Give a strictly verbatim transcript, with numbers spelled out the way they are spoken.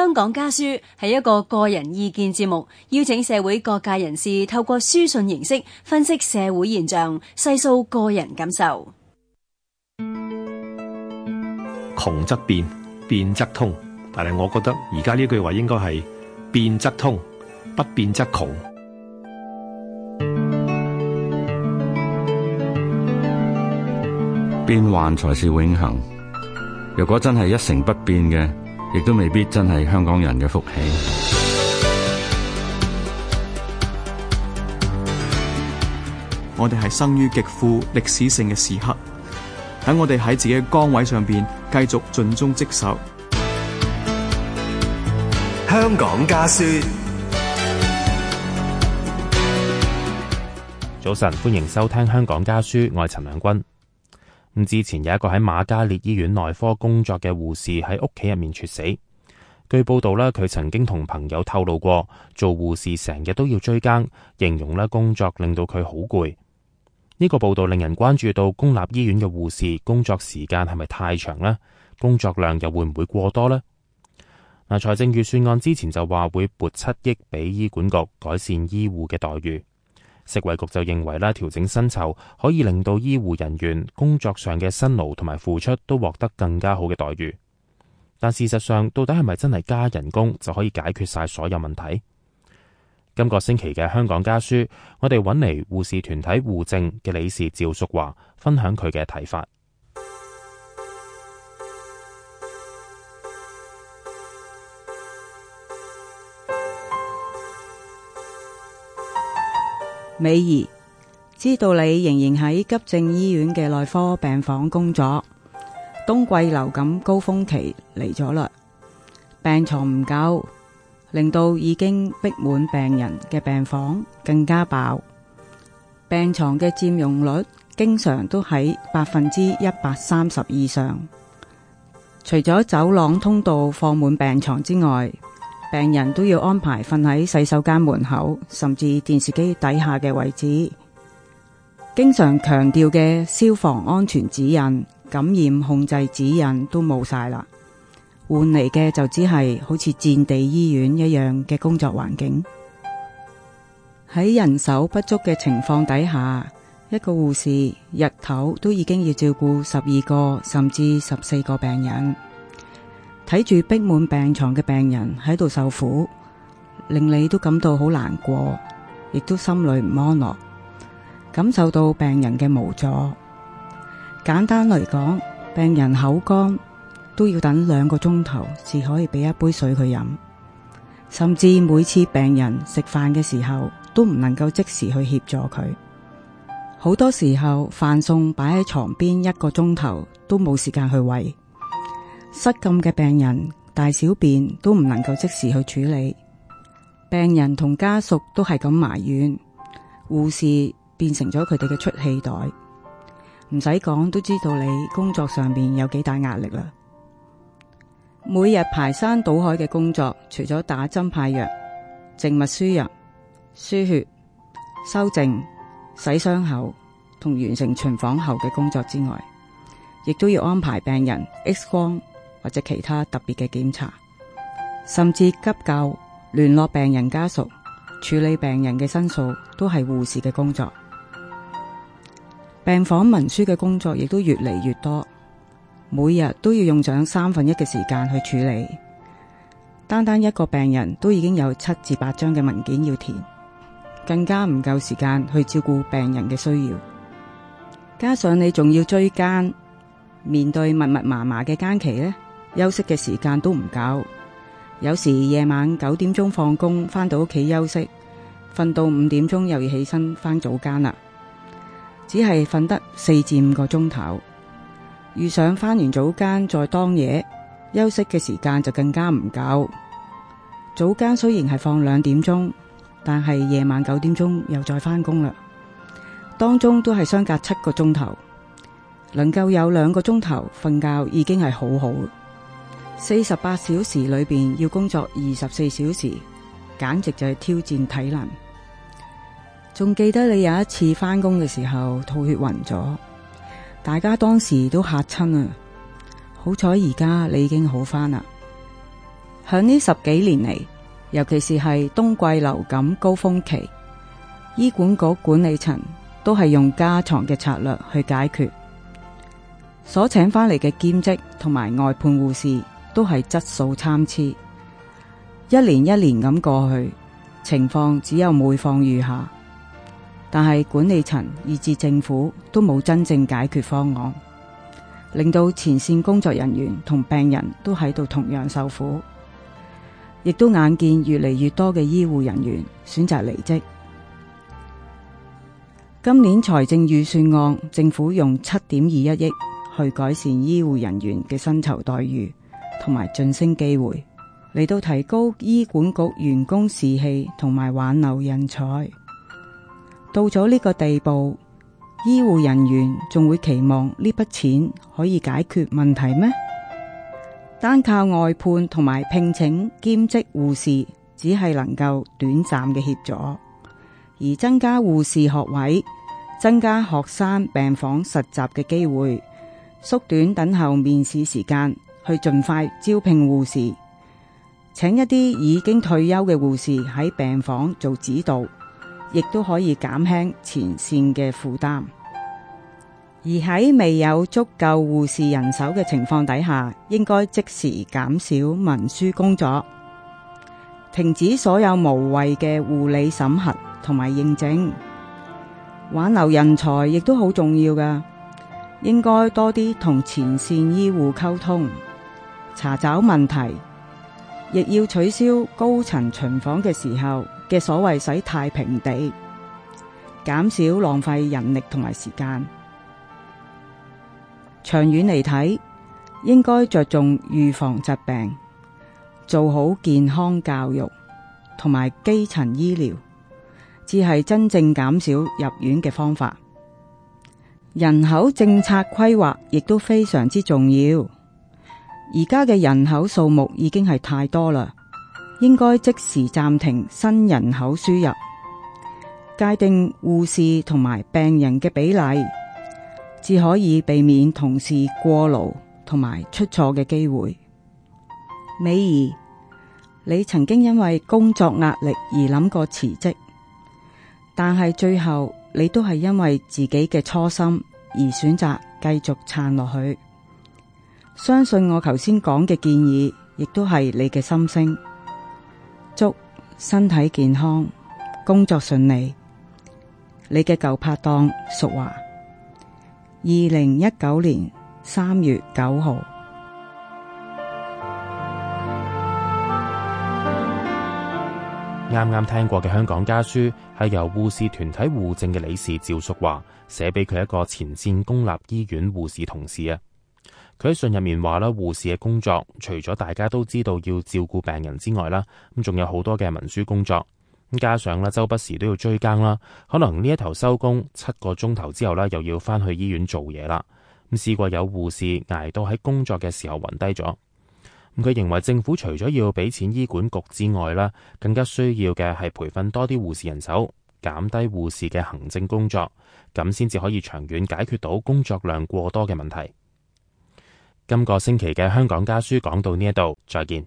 香港家書係一個個人意見節目，邀請社會各界人士透過書信形式分析社會現象，細數個人感受。 窮則變，變則通，但係我覺得而家呢句話應該係變則通，不變則窮。 變幻才是永恆。若果真係一成不變嘅，亦都未必真係香港人嘅福氣。 我哋係生於極富歷史性嘅時刻，等我哋喺自己嘅崗位上邊繼續盡忠職守。 香港家書。 早晨，歡迎收聽香港家書，我係陳亮君。咁之前有一個喺瑪嘉烈醫院內科工作嘅護士喺屋企入面猝死。據報道咧，佢曾經同朋友透露過，做護士成日都要追更，形容咧工作令到佢好攰。呢個報道令人關注到公立醫院嘅護士工作時間係咪太長呢？工作量又會唔會過多呢？嗱，財政預算案之前就話會撥七億俾醫管局改善醫護嘅待遇。食衛局就認為啦，調整薪酬可以令到醫護人員工作上嘅辛勞同埋付出都獲得更加好嘅待遇。但事實上，到底係咪真係加人工就可以解決晒所有問題？今個星期嘅香港家書，我哋揾嚟護士團體護正嘅理事趙淑華分享佢嘅睇法。 美儀，知道你仍然喺急症醫院嘅內科病房工作，冬季流感高峰期嚟咗啦，病床唔夠，令到已經逼滿病人嘅病房更加爆，病床嘅佔用率經常都喺百分之一百三十以上。除咗走廊通道放滿病床之外，病人都要安排瞓喺洗手間門口，甚至電視機底下嘅位置。經常強調嘅消防安全指引、感染控制指引都冇晒啦，換嚟嘅就只係好似戰地醫院一樣嘅工作環境。喺人手不足嘅情況底下，一個護士日頭都已經要照顧十二個甚至十四個病人。睇住逼滿病床嘅病人喺度受苦，令你都感到好難過，亦都心裏唔安樂，感受到病人嘅無助。簡單嚟講，病人口乾都要等兩個鐘頭至可以俾一杯水佢飲，甚至每次病人食飯嘅時候都唔能夠即時去協助佢。好多時候飯餸擺喺床邊一個鐘頭都冇時間去餵。失禁嘅病人大小便都唔能夠即時去處理，病人同家屬都係咁埋怨，護士變成咗佢哋嘅出氣袋。唔使講都知道你工作上面有幾大壓力啦。每日排山倒海嘅工作，除咗打針派藥、靜脈輸入、輸血、收症、洗傷口同完成巡房後嘅工作之外，亦都要安排病人 X 光或者其他特別嘅檢查，甚至急救、聯絡病人家屬、處理病人嘅申訴，都係護士嘅工作。病房文書嘅工作亦都越嚟越多，每日都要用上三分一嘅時間去處理。單單一個病人都已經有七至八張嘅文件要填，更加唔夠時間去照顧病人嘅需要。加上你仲要追更，面對密密麻麻嘅更期呢，休息嘅時間都唔夠，有時夜晚九點鐘放工，返到屋企休息，瞓到五點鐘又要起身返早更啦，只係瞓得四至五個鐘頭。遇上返完早更再當夜休息嘅時間就更加唔夠。早更雖然係放兩點鐘，但係夜晚九點鐘又再返工啦，當中都係相隔七個鐘頭，能夠有兩個鐘頭瞓覺已經係好好。四十八小時裏邊要工作二十四小時，簡直就係挑戰體能。仲記得你有一次返工嘅時候吐血暈咗，大家當時都嚇親啊！好彩而家你已經好返啦。 響呢十幾年嚟，尤其是係冬季流感高峰期，醫管局管理層都係用加床嘅策略去解決，所請翻嚟嘅兼職同埋外判護士都係質素參差，一年一年咁過去，情況只有每況愈下。但係管理層以至政府都冇真正解決方案，令到前線工作人員同病人都喺度同樣受苦，亦都眼見越嚟越多嘅醫護人員選擇離職。今年財政預算案，政府用七點二一億去改善醫護人員嘅薪酬待遇同埋晉升機會，嚟到提高醫管局員工士氣同埋挽留人才。到咗呢個地步，醫護人員仲會期望呢筆錢可以解決問題咩？單靠外判同埋聘請兼職護士，只係能夠短暫嘅協助，而增加護士學位、增加學生病房實習嘅機會、縮短等候面試時間，去盡快招聘護士，請一啲已經退休嘅護士喺病房做指導，亦都可以減輕前線嘅負擔。而喺未有足夠護士人手嘅情況底下，應該即時減少文書工作，停止所有無謂嘅護理審核同埋認證，挽留人才亦都好重要㗎。應該多啲同前線醫護溝通，查找問題，亦要取消高層巡訪嘅時候嘅所謂洗太平地，減少浪費人力同埋時間。長遠嚟睇，應該着重預防疾病，做好健康教育同埋基層醫療，只係真正減少入院嘅方法。人口政策規劃亦都非常之重要。而家嘅人口數目已經係太多啦，應該即時暫停新人口輸入，界定護士同埋病人嘅比例，至可以避免同事過勞同埋出錯嘅機會。美儀，你曾經因為工作壓力而諗過辭職，但係最後你都係因為自己嘅初心而選擇繼續撐落去。相信我頭先講嘅建議，亦都係你嘅心聲。祝身體健康，工作順利。你嘅舊拍檔淑華，二零一九年三月九號。 啱啱聽過嘅香港家書係由護士團體護證嘅理事趙淑華寫俾佢一個前線公立醫院護士同事啊。佢喺信入面話啦，護士嘅工作除咗大家都知道要照顧病人之外啦，咁仲有好多嘅文書工作，咁加上啦周不時都要追更啦，可能呢一頭收工七個鐘頭之後啦，又要翻去醫院做嘢啦。咁試過有護士捱到喺工作嘅時候暈低咗。咁佢認為政府除咗要俾錢醫管局之外啦，更加需要嘅係培訓多啲護士人手，減低護士嘅行政工作，咁先至可以長遠解決到工作量過多嘅問題。今個星期嘅香港家書講到呢一度，再見。